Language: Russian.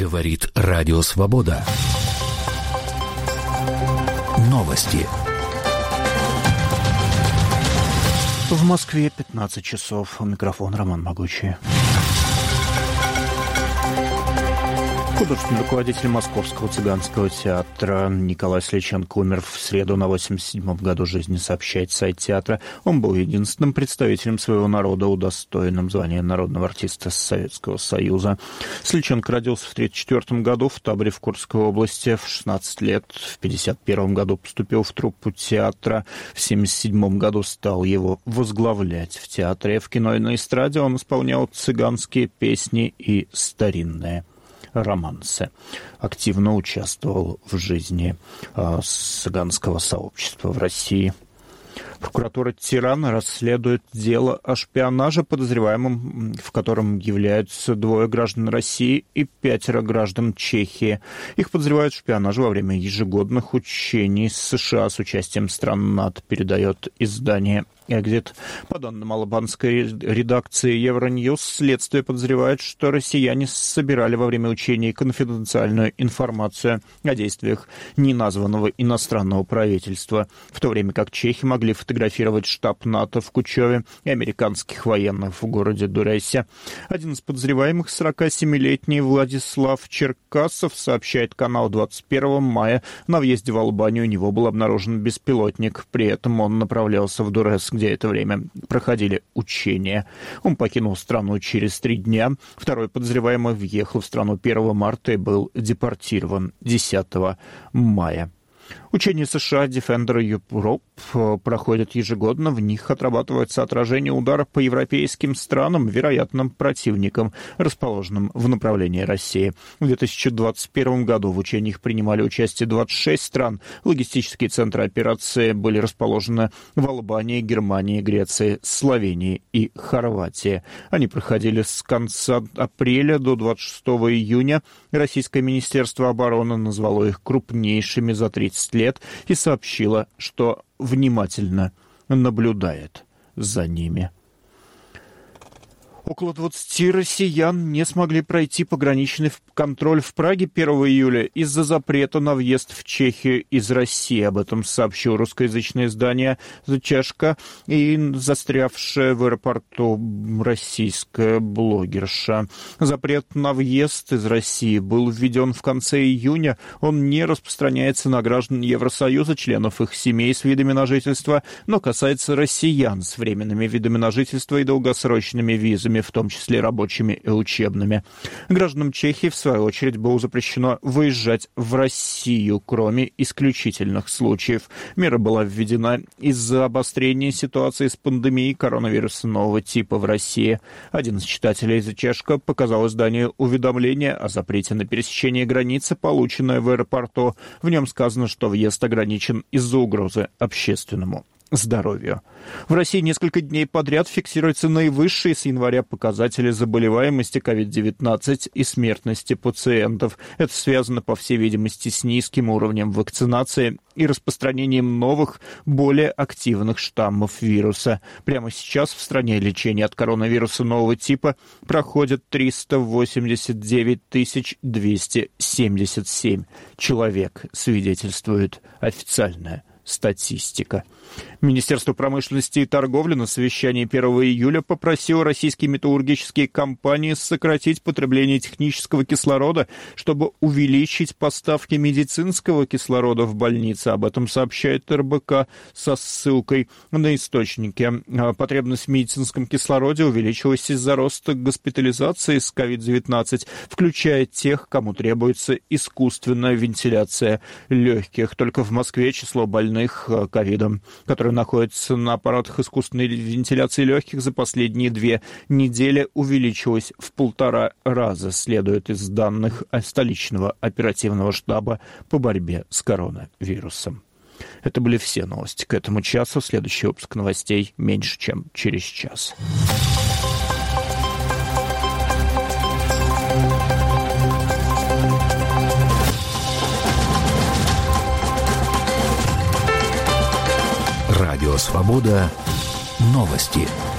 Говорит Радио Свобода. Новости. В Москве 15 часов. У микрофона Роман Могучий. Художественный руководитель Московского цыганского театра Николай Сличенко умер в среду на 87-м году жизни, сообщает сайт театра. Он был единственным представителем своего народа, удостоенным звания народного артиста Советского Союза. Сличенко родился в 1934 году в Таборе в Курской области. В 16 лет, в 1951 году поступил в труппу театра. В 1977 году стал его возглавлять в театре. В кино и на эстраде он исполнял цыганские песни и старинные романсы. Активно участвовал в жизни цыганского сообщества в России. Прокуратура Тирана расследует дело о шпионаже, подозреваемым в котором являются 2 граждан России и 5 граждан Чехии. Их подозревают в шпионаже во время ежегодных учений США с участием стран НАТО, передает издание «Экзит». По данным албанской редакции Евроньюз, следствие подозревает, что россияне собирали во время учений конфиденциальную информацию о действиях неназванного иностранного правительства, в то время как чехи могли фотографировать штаб НАТО в Кучеве и американских военных в городе Дуресе. Один из подозреваемых, 47-летний Владислав Черкасов, сообщает канал, 21 мая на въезде в Албанию у него был обнаружен беспилотник. При этом он направлялся в Дурес, где это время проходили учения. Он покинул страну через 3 дня. Второй подозреваемый въехал в страну 1 марта и был депортирован 10 мая. Учения США Defender Europe проходят ежегодно. В них отрабатывается отражение удара по европейским странам, вероятным противникам, расположенным в направлении России. В 2021 году в учениях принимали участие 26 стран. Логистические центры операции были расположены в Албании, Германии, Греции, Словении и Хорватии. Они проходили с конца апреля до 26 июня. Российское Министерство обороны назвало их крупнейшими за 30 лет и сообщила, что внимательно наблюдает за ними. Около 20 россиян не смогли пройти пограничный контроль в Праге 1 июля из-за запрета на въезд в Чехию из России. Об этом сообщил русскоязычное издание «Чешка» и застрявшая в аэропорту российская блогерша. Запрет на въезд из России был введен в конце июня. Он не распространяется на граждан Евросоюза, членов их семей с видами на жительство, но касается россиян с временными видами на жительство и долгосрочными визами, в том числе рабочими и учебными. Гражданам Чехии, в свою очередь, было запрещено выезжать в Россию, кроме исключительных случаев. Мера была введена из-за обострения ситуации с пандемией коронавируса нового типа в России. Один из читателей из Чешка показал изданию уведомление о запрете на пересечение границы, полученное в аэропорту. В нем сказано, что въезд ограничен из-за угрозы общественному здоровью. В России несколько дней подряд фиксируются наивысшие с января показатели заболеваемости COVID-19 и смертности пациентов. Это связано, по всей видимости, с низким уровнем вакцинации и распространением новых, более активных штаммов вируса. Прямо сейчас в стране лечение от коронавируса нового типа проходит 389 277 человек, свидетельствует официальная статистика. Министерство промышленности и торговли на совещании 1 июля попросило российские металлургические компании сократить потребление технического кислорода, чтобы увеличить поставки медицинского кислорода в больницы. Об этом сообщает РБК со ссылкой на источники. Потребность в медицинском кислороде увеличилась из-за роста госпитализации с COVID-19, включая тех, кому требуется искусственная вентиляция легких. Только в Москве число больных ковидом, которые находятся на аппаратах искусственной вентиляции легких, за последние 2 недели увеличилось в 1,5 раза, следует из данных столичного оперативного штаба по борьбе с коронавирусом. Это были все новости к этому часу. Следующий выпуск новостей меньше, чем через час. Радио «Свобода». Новости.